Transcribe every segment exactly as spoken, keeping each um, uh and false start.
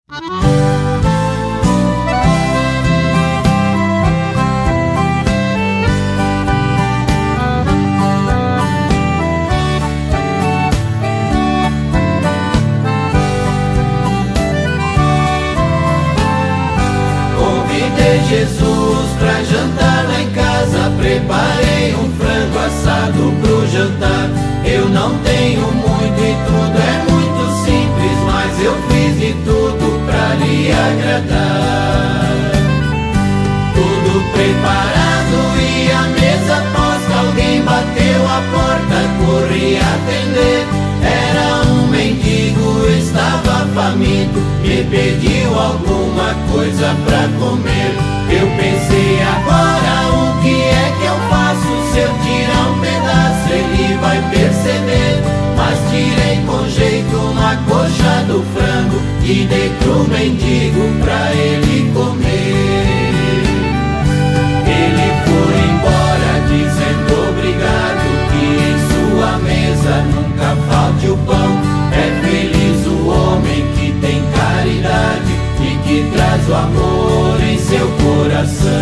Convidei Jesus pra jantar lá em casa, preparei um frango assado pro jantar. Eu não tenho muito e tudo é muito simples, mas eu fiz de tudo pra lhe agradar. Tudo preparado e a mesa posta, alguém bateu a porta, corri atender. Era um mendigo, estava faminto, me pediu alguma coisa pra comer. Eu pensei, agora o que é que eu faço? Se eu tirar um pedaço ele vai perceber. Mas tirei com jeito uma coxa do frango e dei pro mendigo pra ele comer. Ele foi embora dizendo obrigado, que em sua mesa nunca falte o pão. É feliz o homem que tem caridade e que traz o amor em seu coração.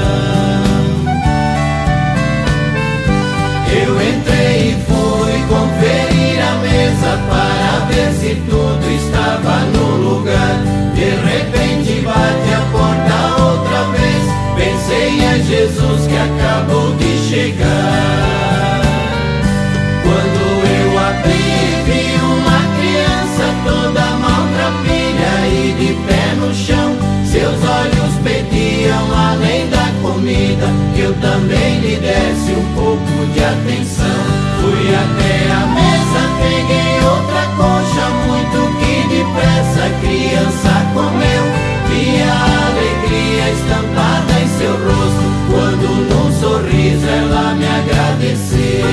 Eu entrei e fui conferir a mesa para ver se tudo estava no lugar. De repente bate a porta outra vez, pensei, é Jesus que acabou de chegar. Quando eu abri, vi uma criança toda maltrapilha e de pé no chão. Seus olhos pediam, além da comida, que eu também lhe desse um pouco de atenção. Fui até a mesa, peguei outra coxa, muito que depressa a criança comeu. Vi a alegria estampada em seu rosto, quando num sorriso ela me agradeceu.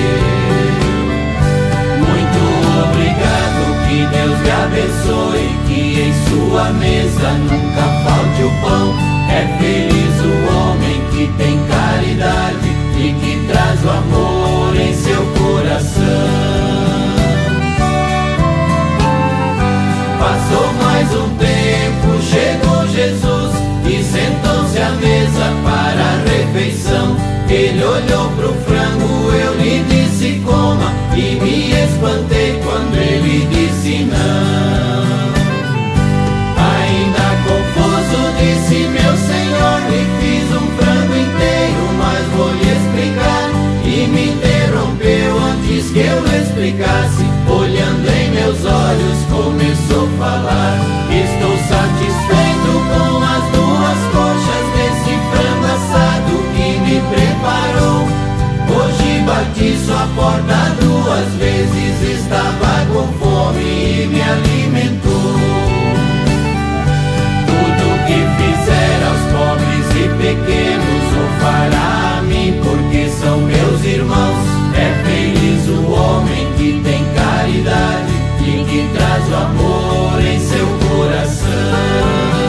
Muito obrigado, que Deus lhe abençoe, que em sua mesa nunca falte o pão. É feliz o homem que tem caridade e que traz o amor em seu coração. Passou mais um tempo, chegou Jesus e sentou-se à mesa para a refeição. Ele olhou pro frango, eu lhe disse coma, e me espantei quando ele disse não. Ainda confuso disse, meu senhor, lhe fiz um frango inteiro, mas vou lhe explicar. E me interrompeu antes que eu lhe explicasse, olhando em meus olhos começou a falar. Estou satisfeito com as duas coxas desse frango assado que me preparou. Hoje bati sua porta duas vezes, estava com fome e me alimentou. Tudo que fizer aos pobres e pequenos o fará a mim, porque são meus irmãos. É feliz o homem que tem caridade e que traz o amor em seu coração.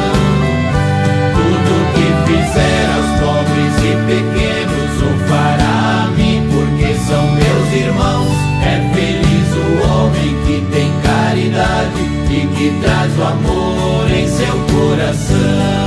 Tudo que fizer aos pobres e pequenos o fará a mim, porque são meus irmãos. É feliz o homem que tem caridade e que traz o amor em seu coração.